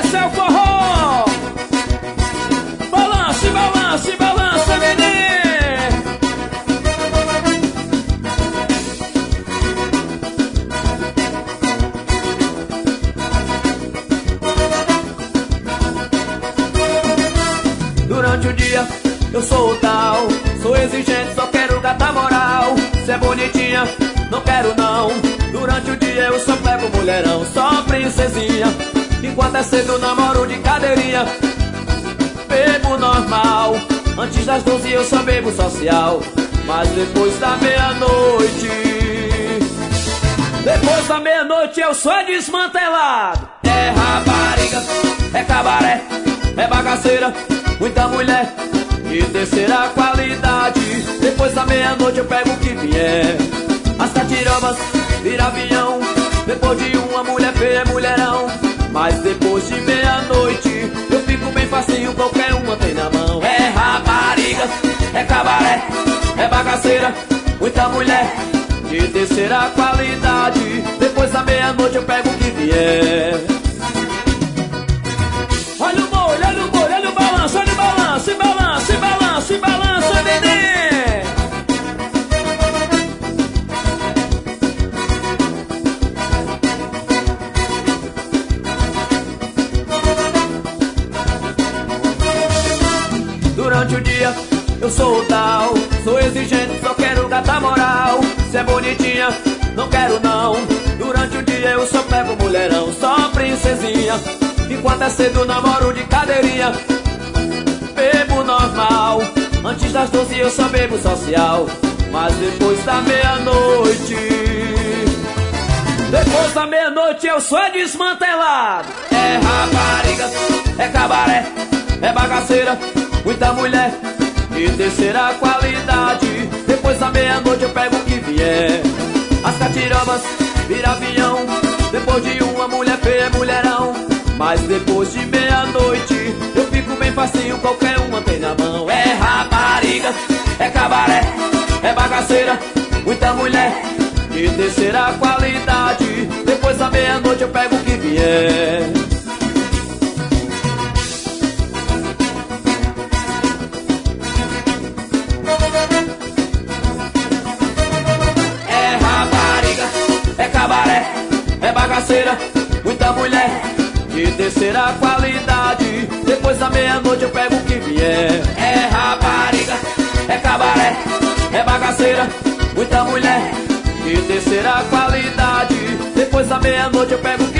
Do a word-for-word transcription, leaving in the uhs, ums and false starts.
esse é o forró. Balance, balance, balance, neném. Durante o dia eu sou o tal, sou exigente, só quero gata moral. Se é bonitinha, não quero não. Durante o dia eu só pego mulherão, só princesinha. Enquanto é cedo namoro de cadeirinha. Bebo normal, antes das doze eu só bebo social. Mas depois da meia-noite, depois da meia-noite eu sou desmantelado. É rapariga, é cabaré, é bagaceira, muita mulher de terceira qualidade. Depois da meia-noite eu pego o que vier. As catirobas vira avião. Depois de uma mulher feia é mulherão. Mas depois de meia-noite eu fico bem facinho, qualquer uma tem na mão. É rapariga, é cabaré, é bagaceira, muita mulher de terceira qualidade. Depois da meia-noite eu pego o que vier. Olha o molho, olha o molho, olha o balanço, olha o balanço, balanço, balanço, balanço, neném. Durante o dia eu sou o tal, sou exigente, só quero gata moral. Se é bonitinha, não quero não. Durante o dia eu só pego mulherão, só princesinha. Enquanto é cedo namoro de cadeirinha. Bebo normal, antes das doze eu só bebo social. Mas depois da meia-noite, depois da meia-noite eu sou desmantelado. É rapariga, é cabaré, é bagaceira, muita mulher de terceira qualidade. Depois da meia-noite eu pego o que vier. As catirobas vira avião. Depois de uma mulher feia é mulherão. Mas depois de meia-noite eu fico bem facinho, qualquer uma tem na mão. É rapariga, é cabaré, é bagaceira, muita mulher de terceira qualidade. Depois da meia-noite eu pego o que vier. É rapariga, é cabaré, é bagaceira, muita mulher de terceira qualidade. Depois da meia-noite eu pego o que vier. É rapariga, é cabaré, é bagaceira, muita mulher de terceira qualidade. Depois da meia-noite eu pego o que